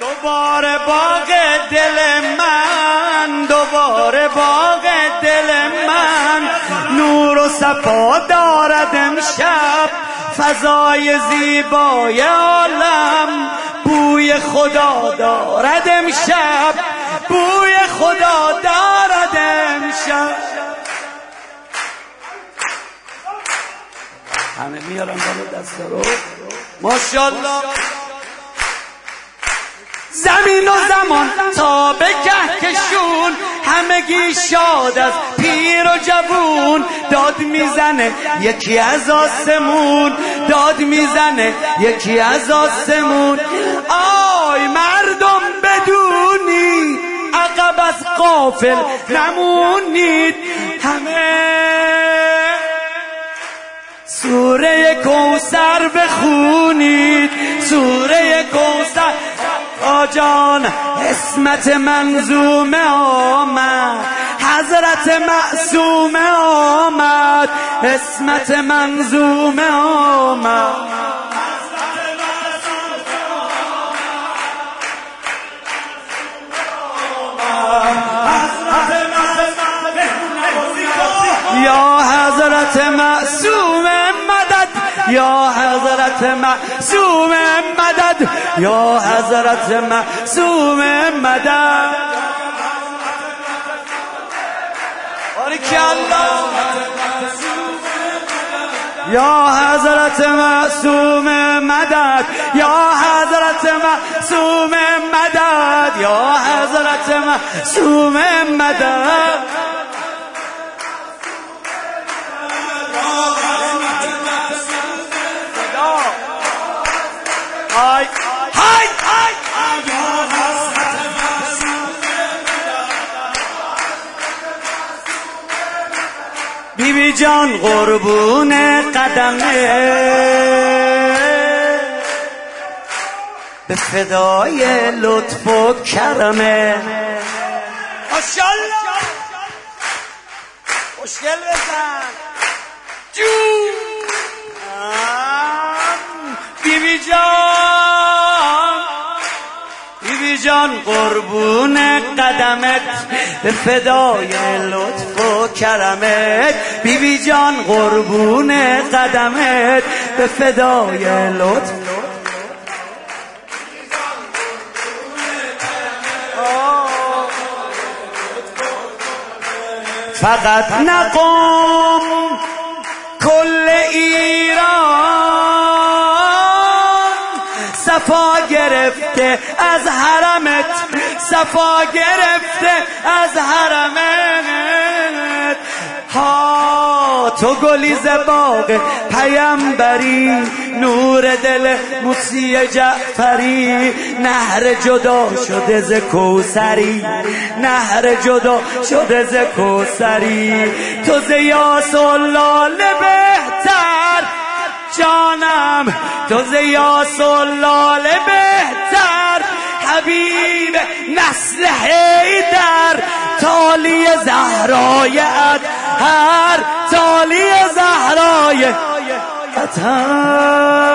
دوباره باغ دل من، دوباره باغ دل من نور و صفا دارد امشب، فضای زیبای عالم بوی خدا دارد امشب، بوی خدا دارد امشب. همه میارم بالا دست رو ماشاءالله. زمین و زمان تا به کهکشون همگی شاد از پیر و جوون، داد میزنه یکی از آسمون، داد میزنه یکی از آسمون. آی مردم بدونی عقب از غافل نمونید، همه سوره کوثر بخونید، سوره کوثر. آجان اسمت منظومه آمد، حضرت معصومه آمد، اسمت منظومه آمد. یا حضرت معصوم مدد، یا حضرت معصوم مدد، یا حضرت معصوم مدد. بارکالله. یا حضرت معصوم مدد، یا حضرت معصوم مدد، یا حضرت معصوم مدد. های های های بیبی جان قربون قدمه، به فدای لطف و کرمه. ماشاءالله خوشگل بزن جون. بیبی جان، بیبی جان قربون قدمت، به فدای لطف و کرمت. بیبی جان قربون قدمت، به فدای لطف. فقط نقم کل ایران صفا گرفته از حرمت، صفا گرفته از حرمت. ها تو گلیز باغ پیمبری، نور دل موسی جعفری، نهر جدا شده ز کوثری، نهر جدا شده ز کوثری. تو ز یاس و لاله بهتر جانم، تو ز یاس و لاله بهتر، حبیب نسل حیدر، تالی زهرای اطهر، تالی زهرای اطهر.